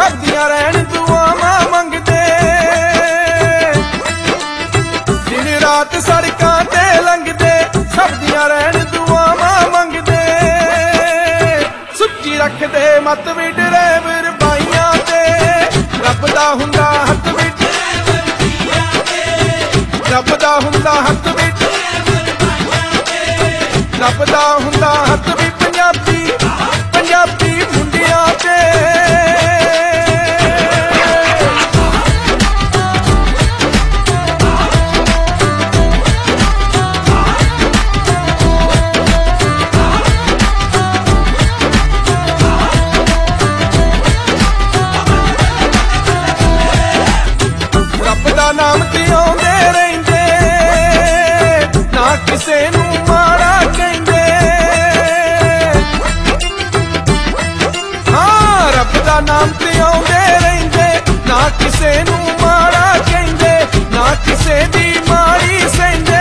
सब दियां रहन दुआवां मंगदे। दिन रात सड़कां ते लंघदे, सब दियां रहन दुआवां मंगदे। सुच्ची रखदे मत वी ड्राइवर बाइयां ते, रब दा हुंदा हत्थ विच, रब दा हुंदा हत्थ विच, रब दा हुंदा हत्थ वी पंजाबी पंजाबी मुंडियां ते। रब दा नाम ते आउंदे रहिंदे, ना किसे नूं माड़ा कहिंदे। हाँ रब दा नाम ते आउंदे रहिंदे, ना किसे नूं माड़ा कहिंदे, ना किसे दी माड़ी सहिंदे।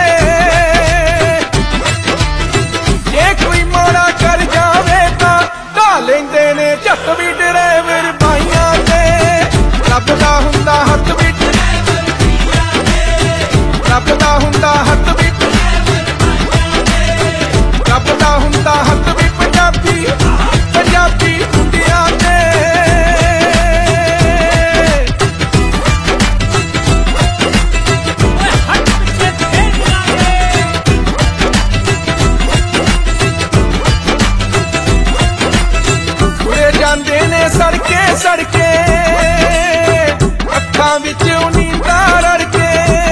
जे कोई माड़ा कर जावे तां ढा लैंदे ने झट वी ड्राइवर बाइयां ते। रब दा हुंदा हत्थ विच, रब दा हुंदा हत्थ विच, रब दा हुंदा हत्थ वी पंजाबी पंजाबी मुंडियां ते। तुरे जांदे ने सड़के सड़के, अखां विच नींदा रड़के।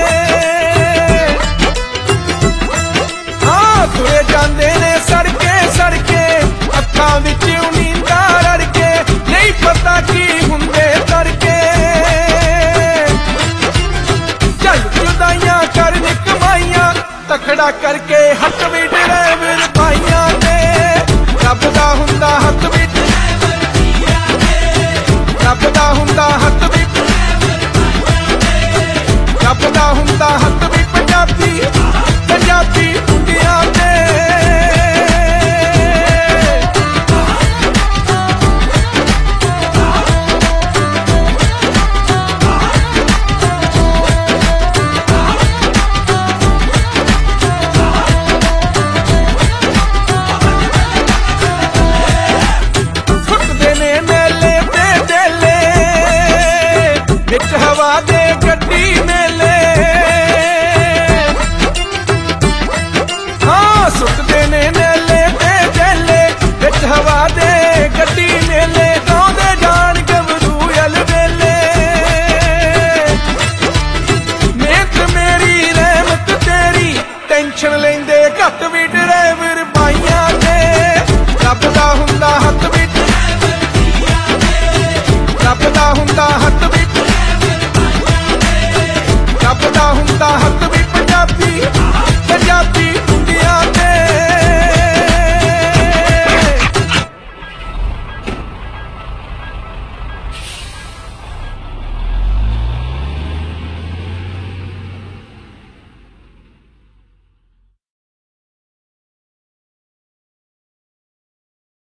हाँ तुरे जांदे ने सड़के सड़के, अखां विच नींदा रड़के। नहीं पता की हुंदे तड़के, चल जुदाइयां करन कमाइयां, तखड़ा करके हत्थ वी ड्राइवर बाइयां ते। रब दा हुंदा हत्थ विच, रब दा हुंदा हत्थ विच, रब दा हुंदा हत्थ वी पंजाबी पंजाबी मुंडियां ते। सुटदे ने मेले ते डेले, विच हवा